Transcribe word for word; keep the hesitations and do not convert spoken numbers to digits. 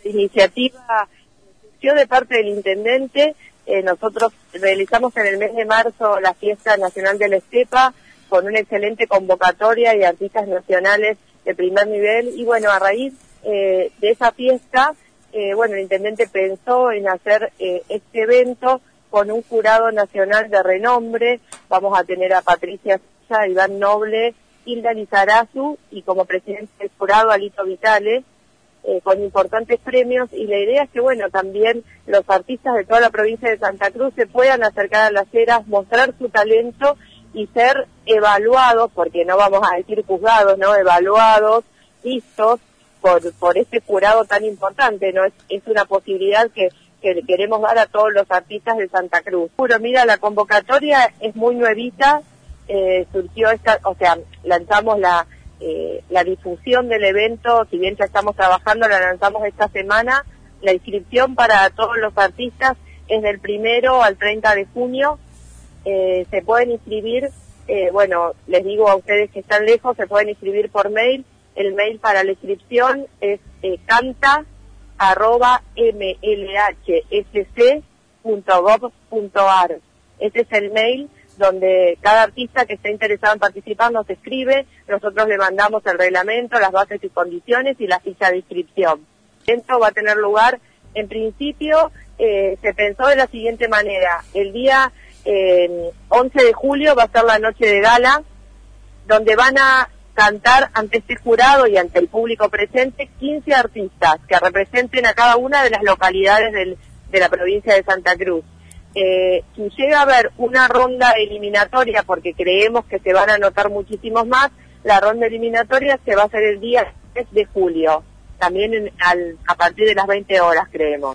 iniciativa surgió de parte del intendente. Eh, nosotros realizamos en el mes de marzo la fiesta nacional de la estepa con una excelente convocatoria y artistas nacionales de primer nivel, y bueno, a raíz eh, de esa fiesta, eh, bueno, el intendente pensó en hacer eh, este evento con un jurado nacional de renombre. Vamos a tener a Patricia Silla, Iván Noble, Hilda Lizarazu y como presidente del jurado a Lito Vitale, eh, con importantes premios, y la idea es que, bueno, también los artistas de toda la provincia de Santa Cruz se puedan acercar a las eras, mostrar su talento y ser evaluados, porque no vamos a decir juzgados, ¿no? Evaluados, vistos por por este jurado tan importante, ¿no? Es, es una posibilidad que, que le queremos dar a todos los artistas de Santa Cruz. Pero mira, la convocatoria es muy nuevita, eh, surgió esta, o sea, lanzamos la eh, la difusión del evento, si bien ya estamos trabajando, la lanzamos esta semana. La inscripción para todos los artistas es del primero al treinta de junio. Eh, se pueden inscribir, eh, bueno, les digo a ustedes que están lejos, se pueden inscribir por mail. El mail para la inscripción es eh, canta arroba m l h s c punto gov punto a r. Este es el mail donde cada artista que esté interesado en participar nos escribe. Nosotros le mandamos el reglamento, las bases y condiciones y la ficha de inscripción. Esto va a tener lugar, en principio, eh, se pensó de la siguiente manera: el día Eh, once de julio va a ser la noche de gala, donde van a cantar ante este jurado y ante el público presente quince artistas que representen a cada una de las localidades del, de la provincia de Santa Cruz. Eh, si llega a haber una ronda eliminatoria, porque creemos que se van a anotar muchísimos más, la ronda eliminatoria se va a hacer el día tres de julio, también en, al, a partir de las veinte horas, creemos.